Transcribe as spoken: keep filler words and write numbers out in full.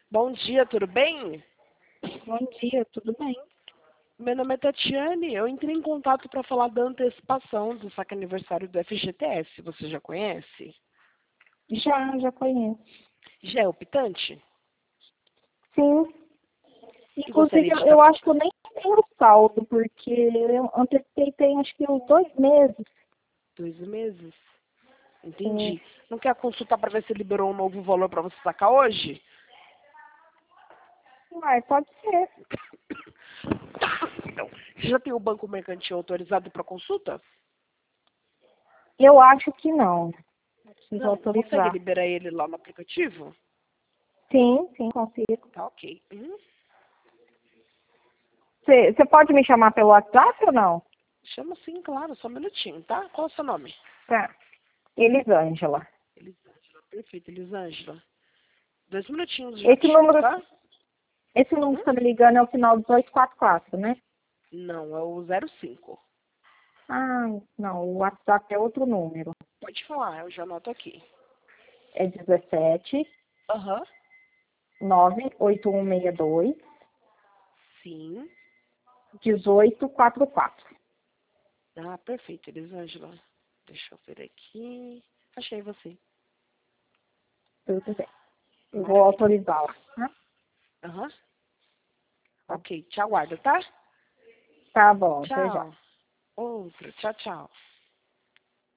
Bom dia, tudo bem? Bom dia, tudo bem? Meu nome é Tatiane. Eu entrei em contato para falar da antecipação do saque aniversário do F G T S. Você já conhece? Já, já conheço. Já é optante? Sim. E Inclusive, gostaria de eu, estar... eu acho que eu nem tenho saldo, porque eu antecipei tem acho que uns dois meses. Dois meses? Sim. Entendi. Não quer consultar para ver se liberou um novo valor para você sacar hoje? Uai, pode ser. Então, você já tem o banco mercantil autorizado para consulta? Eu acho que não. Preciso Não. Consegue autorizar. liberar ele lá no aplicativo? Sim, sim, consigo. Tá ok. Uhum. Você pode me chamar pelo WhatsApp ou não? Chama sim, claro. Só um minutinho, tá? Qual é o seu nome? Tá. Elisângela. Elisângela. Perfeito, Elisângela. Dois minutinhos, já Esse te chamo, número, tá? esse número que Hum? está me ligando é o final do dois quatro quatro, né? Não, é o zero cinco. Ah, não, o WhatsApp é outro número. Pode falar, eu já anoto aqui. É dezessete, Aham. nove oito um seis dois, Sim. dezoito quarenta e quatro. Ah, perfeito, Elisângela. Deixa eu ver aqui. Achei você. Tudo bem. Eu vou Maravilha. autorizá-la. Tá? Aham. Ok, te aguardo, tá? Tá bom, até já. Tchau. Outro. Tchau, tchau.